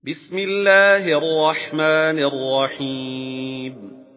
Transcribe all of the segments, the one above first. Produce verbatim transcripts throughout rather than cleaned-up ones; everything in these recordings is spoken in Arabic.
بسم الله الرحمن الرحيم.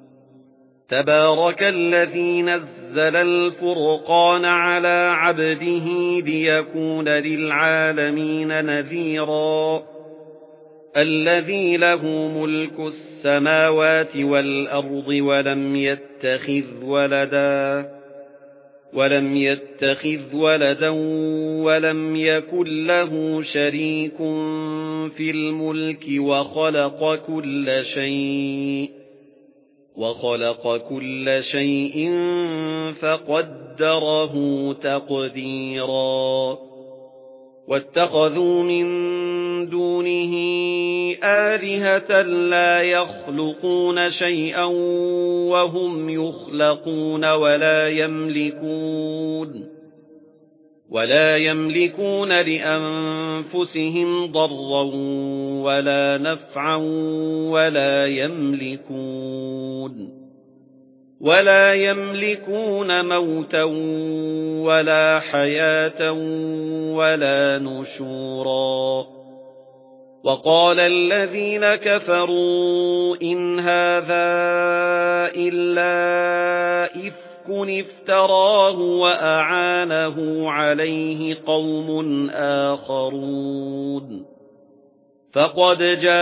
تبارك الذي نزل الفرقان على عبده ليكون للعالمين نذيرا. الذي له ملك السماوات والأرض ولم يتخذ ولدا ولم يتخذ ولدا ولم يكن له شريك في الملك وخلق كل شيء وخلق كل شيء فقدره تقديرا. واتخذوا من دونه آلهة لا يخلقون شيئا وهم يخلقون ولا يملكون ولا يملكون لأنفسهم ضرا ولا نفعا ولا يملكون ولا يملكون موتا ولا حياة ولا نشورا. وقال الذين كفروا إن هذا إلا إفك افتراه وأعانه عليه قوم آخرون فقد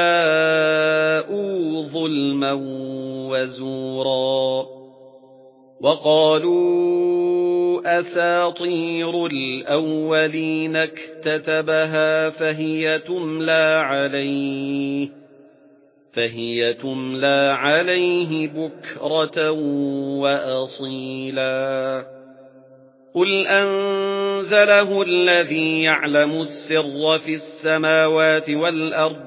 جاءوا ظلما وزورا. وقالوا أساطير الأولين اكتتبها فهي تملى عليه فهي تملى عليه بكرة وأصيلا. قل أنزله الذي يعلم السر في السماوات والأرض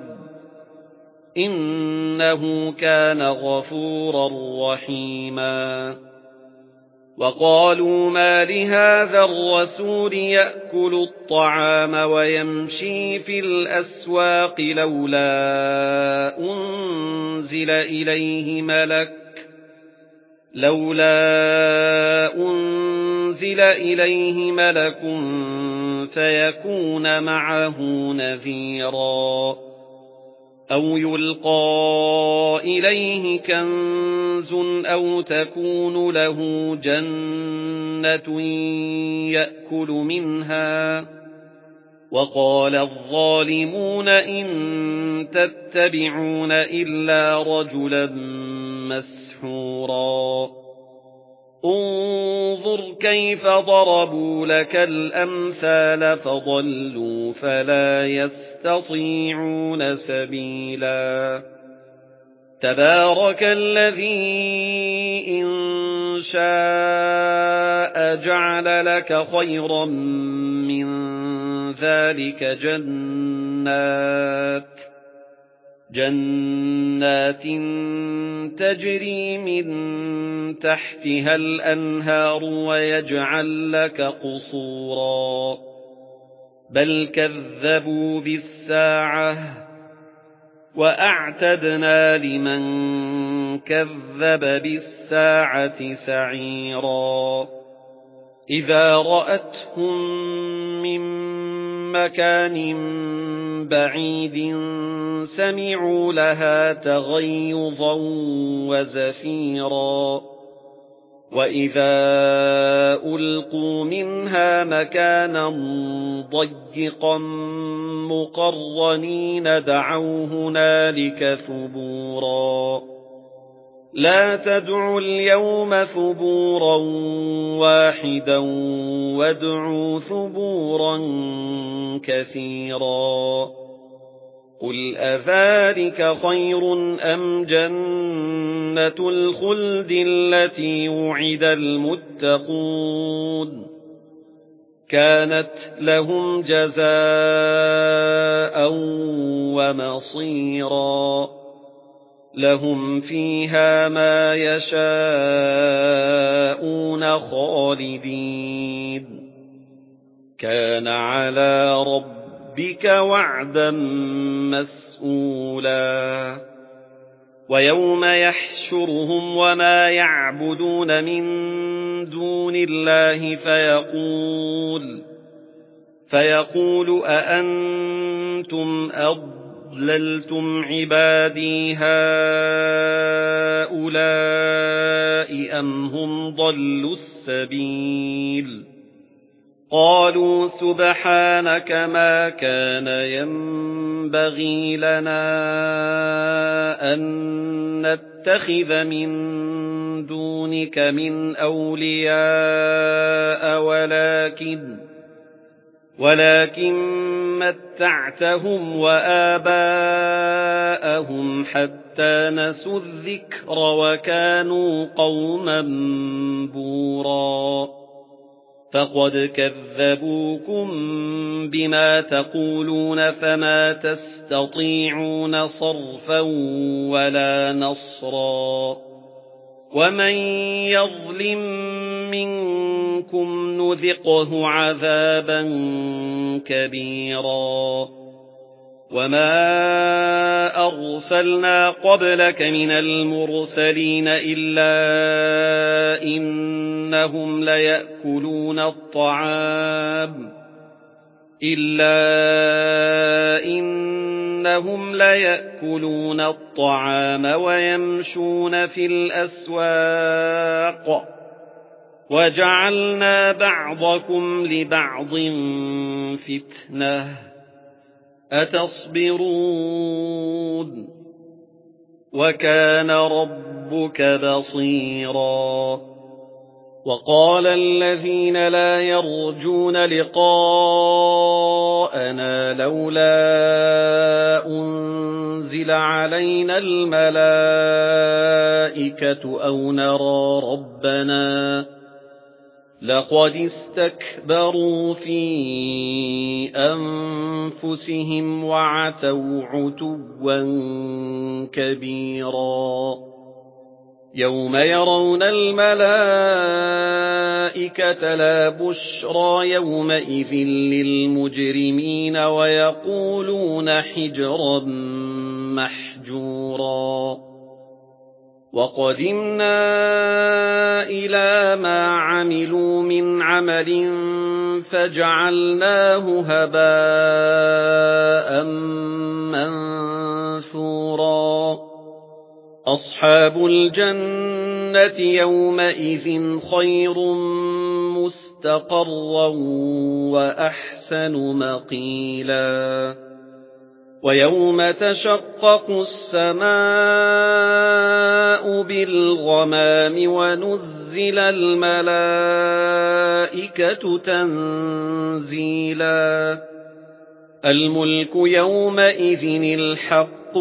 إنه كان غفورا رحيما. وقالوا ما لهذا الرسول يأكل الطعام ويمشي في الأسواق لولا أنزل إليه ملك لولا أنزل إليه ملك فيكون معه نذيرا. أو يلقى إليه كنز أو تكون له جنة يأكل منها. وقال الظالمون إن تتبعون إلا رجلا مسحورا. انظر كيف ضربوا لك الأمثال فضلوا فلا يستطيعون سبيلا. تبارك الذي إن شاء جعل لك خيرا من ذلك جنات جنات تجري من تحتها الأنهار ويجعل لك قصورا. بل كذبوا بالساعة وأعتدنا لمن كذب بالساعة سعيرا. إذا رأتهم من مكان بعيد سمعوا لها تغيظا وزفيرا. وإذا ألقوا منها مكانا ضيقا مقرنين دعوا هنالك ثبورا. لا تدعوا اليوم ثبورا واحدا وادعوا ثبورا كثيرا. قل أذلك خير أم جنة الخلد التي وعد المتقون كانت لهم جزاء ومصيرا. لهم فيها ما يشاءون خالدين كان على ربك وعدا مسئولا. ويوم يحشرهم وما يعبدون من دون الله فيقول فيقول أأنتم أضلون أَضْلَلْتُمْ عِبَادِي هَؤُلَاءِ أَمْ هُمْ ضَلُّوا السَّبِيلَ قَالُوا سُبْحَانَكَ مَا كَانَ يَنبَغِي لَنَا أَن نَّتَّخِذَ مِن دُونِكَ مِنْ أَوْلِيَاءَ وَلَكِنْ ولكن متعتهم وآباءهم حتى نسوا الذكر وكانوا قوما بورا فقد كذبوكم بما تقولون فما تستطيعون صرفا ولا نصرا ومن يظلم منكم نذقه عذابا كبيرا وما أرسلنا قبلك من المرسلين إلا إنهم ليأكلون الطعام إلا إنهم ليأكلون الطعام ويمشون في الأسواق وجعلنا بعضكم لبعض فتنة أتصبرون وكان ربك بصيرا وقال الذين لا يرجون لقاءنا لولا أنزل علينا الملائكة أو نرى ربنا لقد استكبروا في أنفسهم وعتوا عتوا كبيرا يوم يرون الملائكة لا بشرى يومئذ للمجرمين ويقولون حجرا محجورا وقدمنا إلى ما عملوا من عمل فجعلناه هباء منثورا أصحاب الجنة يومئذ خير مستقرا وأحسن مقيلا ويوم تشقق السماء بالغمام ونزل الملائكة تنزيلا الملك يومئذ الحق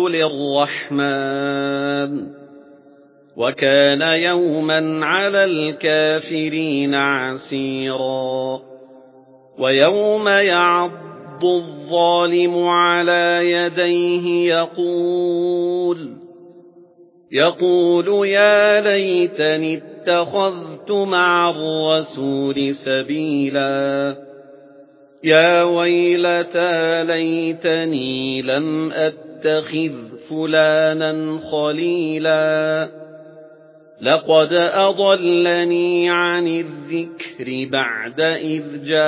للرحمن وكان يوما على الكافرين عسيرا ويوم يعض الظالم على يديه يقول يقول يا ليتني اتخذت مع الرسول سبيلا يا ويلتى ليتني لم أتخذ فلانا خليلا لقد أضلني عن الذكر بعد إذ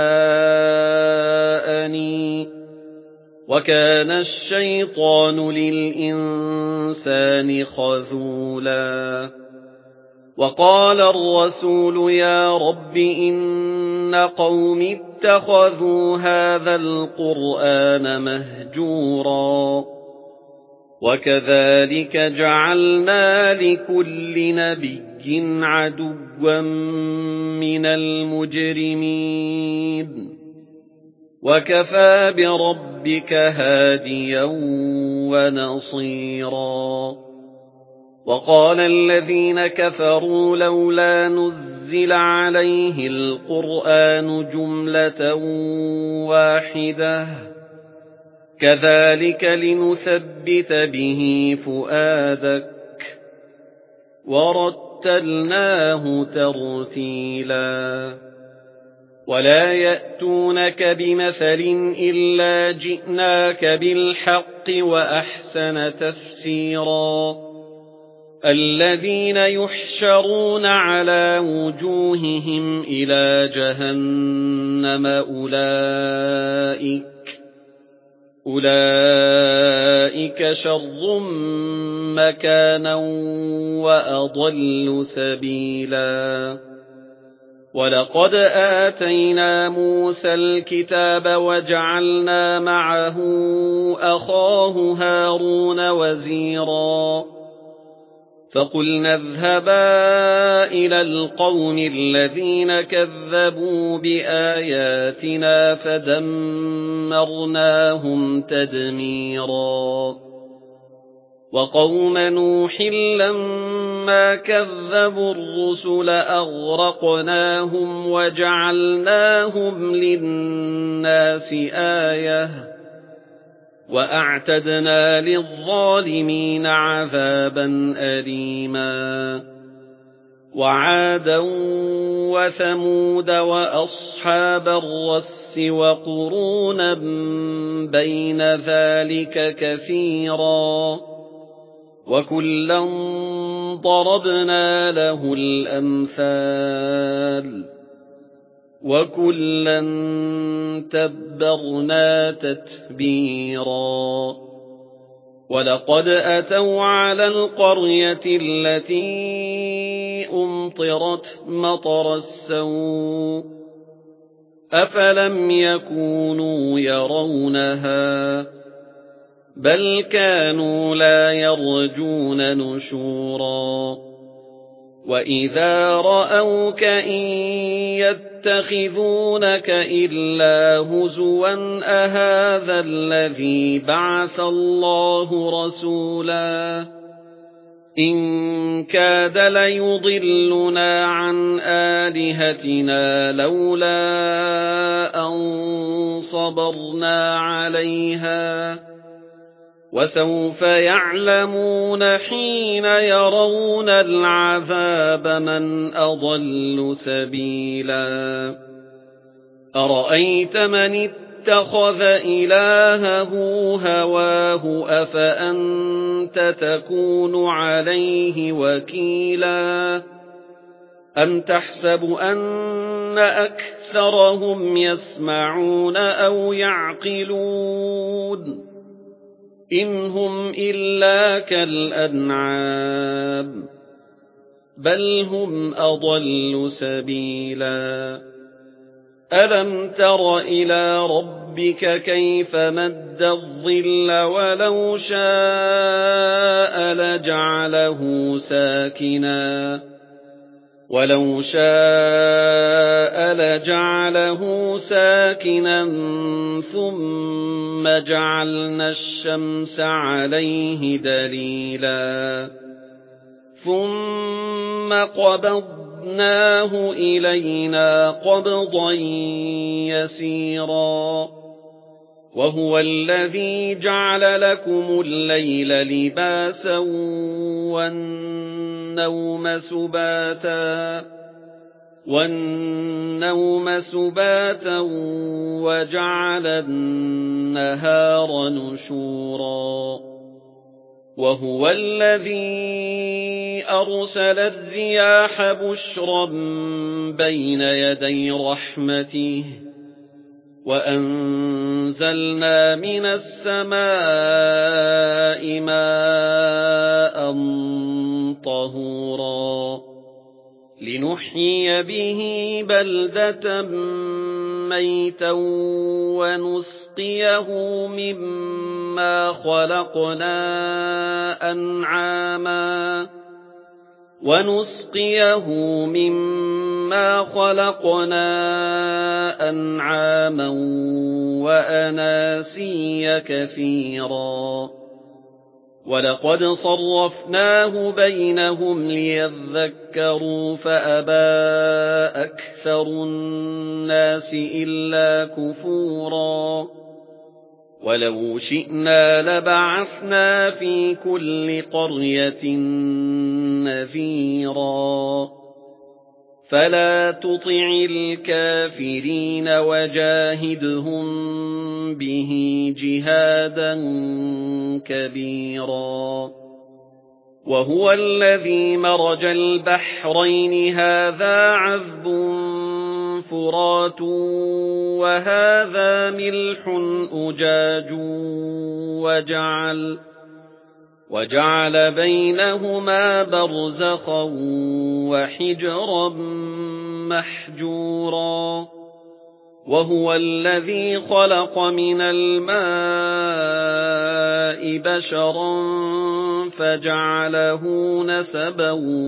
جاءني وكان الشيطان للإنسان خذولا وقال الرسول يا رب إن قوم اتخذوا هذا القرآن مهجورا وكذلك جعلنا لكل نبي عدوا من المجرمين وكفى بربك هاديا ونصيرا وقال الذين كفروا لولا نزل عليه القرآن جملة واحدة كذلك لنثبت به فؤادك ورتلناه ترتيلا ولا يأتونك بمثل إلا جئناك بالحق وأحسن تفسيرا الذين يحشرون على وجوههم إلى جهنم أولئك أولئك شر مكانا وأضل سبيلا ولقد آتينا موسى الكتاب وجعلنا معه أخاه هارون وزيرا فقلنا اذهبا إلى القوم الذين كذبوا بآياتنا فدمرناهم تدميرا وقوم نوح لما كذبوا الرسل أغرقناهم وجعلناهم للناس آية وأعتدنا للظالمين عذابا أليما وعادا وثمود وأصحاب الرس وقرونا بين ذلك كثيرا وكلا ضربنا له الأمثال وكلا تبرنا تتبيرا ولقد أتوا على القرية التي أمطرت مطر السوء أفلم يكونوا يرونها بل كانوا لا يرجون نشورا وإذا رأوك إن يتخذونك إلا هزوا أهذا الذي بعث الله رسولا إن كاد ليضلنا عن آلهتنا لولا أن صبرنا عليها وسوف يعلمون حين يرون العذاب من أضل سبيلا أرأيت من اتخذ إلهه هواه أفأنت تكون عليه وكيلا أم تحسب أن أكثرهم يسمعون أو يعقلون إن هم إلا كالأنعام بل هم أضل سبيلا ألم تر إلى ربك كيف مد الظل ولو شاء لجعله ساكنا ولو شاء لجعله ساكنا ثم جعلنا الشمس عليه دليلا ثم قبضناه إلينا قبضا يسيرا وهو الذي جعل لكم الليل لباسا والنوم سباتا والنوم سباتا وجعل النهار نشورا وهو الذي أرسل الرياح بشرا بين يدي رحمته وأنزلنا من السماء ماء طهورا لنحيي به بلدة ميتا ونسقيه مما خلقنا أنعاما ونسقيه مما خلقنا أنعاما وأناسيا كثيرا ولقد صرفناه بينهم ليذكروا فأبى أكثر الناس إلا كفورا ولو شئنا لبعثنا في كل قرية نذيرا فلا تطع الكافرين وجاهدهم به جهادا كبيرا وهو الذي مرج البحرين هذا عذب فرات وهذا ملح أجاج وجعل وجعل بينهما برزخا وحجرا محجورا وهو الذي خلق من الماء بشرا فجعله نسبا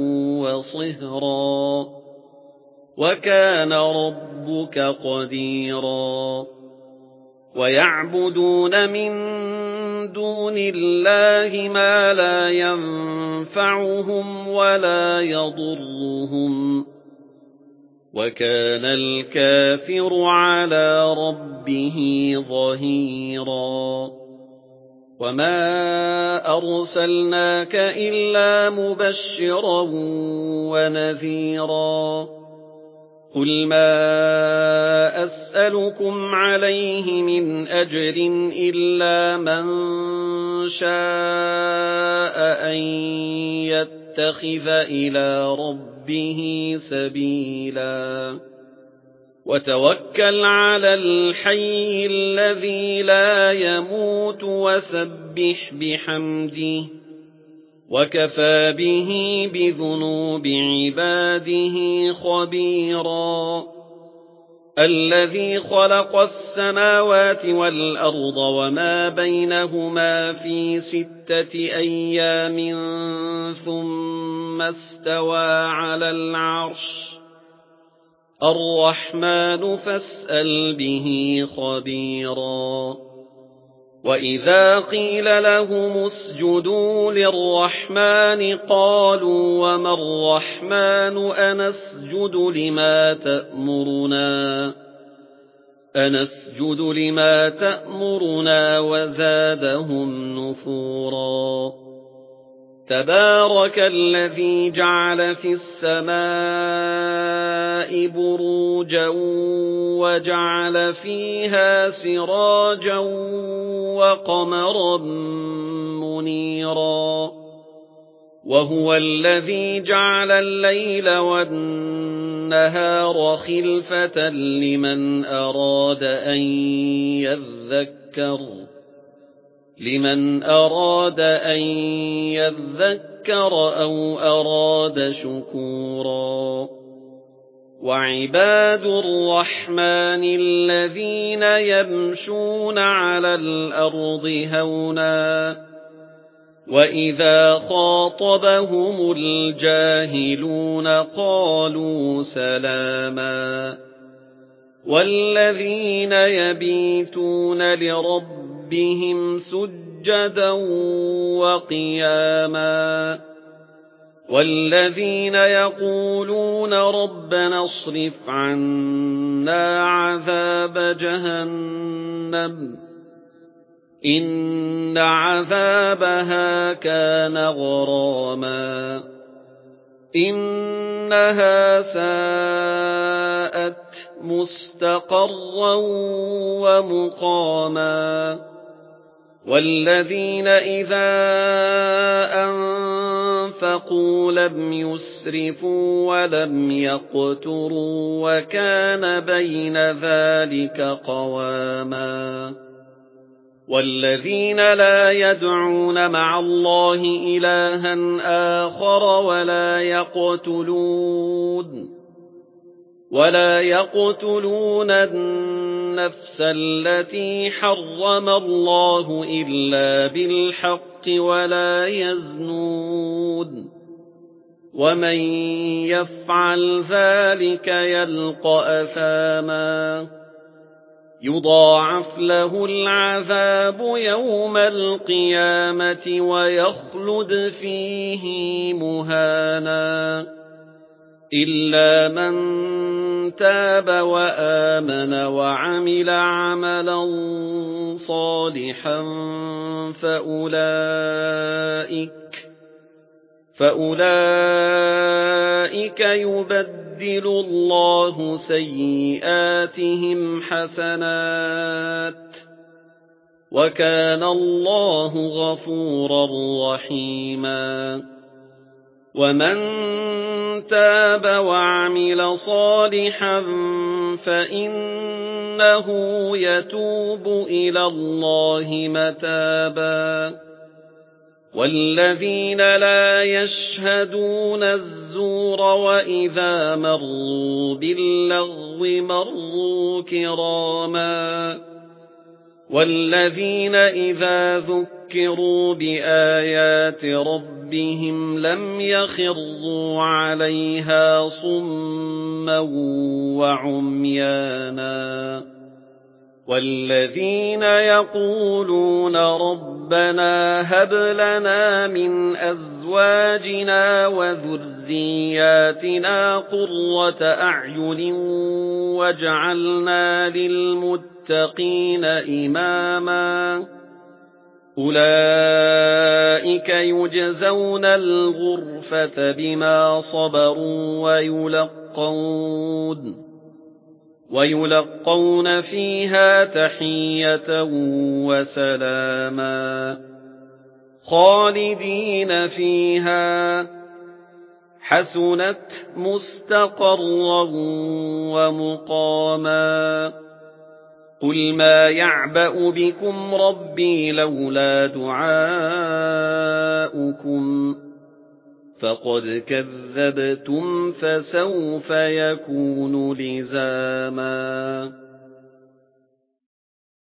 وصهرا وكان ربك قديرا ويعبدون من دون الله ما لا ينفعهم ولا يضرهم وكان الكافر على ربه ظهيرا وما أرسلناك إلا مبشرا ونذيرا قل ما أسألكم عليه من أجر إلا من شاء أن يتخذ إلى ربه سبيلا وتوكل على الحي الذي لا يموت وسبح بحمده وكفى به بذنوب عباده خبيرا الذي خلق السماوات والأرض وما بينهما في ستة أيام ثم استوى على العرش الرحمن فاسأل به خبيرا وإذا قيل لهم اسجدوا للرحمن قالوا وما الرحمن أنسجد لما تأمرنا أنسجد لما تأمرنا وزادهم نفورا تبارك الذي جعل في السماء بروجا وجعل فيها سراجا وقمرا منيرا وهو الذي جعل الليل والنهار خلفة لمن أراد أن يذكر لمن أراد أن يذكر أو أراد شكورا وعباد الرحمن الذين يمشون على الأرض هونا وإذا خاطبهم الجاهلون قالوا سلاما والذين يبيتون لربهم بهم سجدا وقياما والذين يقولون ربنا اصرف عنا عذاب جهنم إن عذابها كان غراما إنها ساءت مستقرا ومقاما والذين إذا أنفقوا لم يسرفوا ولم يقتروا وكان بين ذلك قواما والذين لا يدعون مع الله إلها آخر ولا يقتلون ولا يقتلون النفس التي حرم الله إلا بالحق ولا يزنون ومن يفعل ذلك يلقى أثاما يضاعف له العذاب يوم القيامة ويخلد فيه مهانا إلا من تاب وآمن وعمل عملا صالحا فأولئك فأولئك يبدل الله سيئاتهم حسنات وكان الله غفورا رحيما وَمَن تَابَ وَعَمِلَ صَالِحًا فَإِنَّهُ يَتُوبُ إِلَى اللَّهِ مَتَابًا وَالَّذِينَ لَا يَشْهَدُونَ الزُّورَ وَإِذَا مَرُّوا بِاللَّغْوِ مَرُّوا كِرَامًا وَالَّذِينَ إِذَا ذُكِّرُوا بِآيَاتِ رَبِّهِمْ لَمْ يَخِرُّوا عَلَيْهَا صُمًّا وَعُمْيَانًا وَالَّذِينَ يَقُولُونَ رَبَّنَا هَبْ لَنَا مِنْ أَزْوَاجِنَا وَذُرِّيَّاتِنَا قُرَّةَ أَعْيُنٍ وَاجْعَلْنَا لِلْمُتَّقِينَ إِمَامًا أُولَئِكَ يُجْزَوْنَ الْغُرْفَةَ بِمَا صَبَرُوا وَيُلَقَّوْنَ وَيُلَقَّوْنَ فِيهَا تَحِيَّةً وَسَلَامًا خَالِدِينَ فِيهَا حَسُنَتْ مُسْتَقَرًّا وَمُقَامًا قُلْ مَا يَعْبَأُ بِكُمْ رَبِّي لَوْلَا دُعَاؤُكُمْ فَقَدْ كَذَّبْتُمْ فَسَوْفَ يَكُونُ لِزَامًا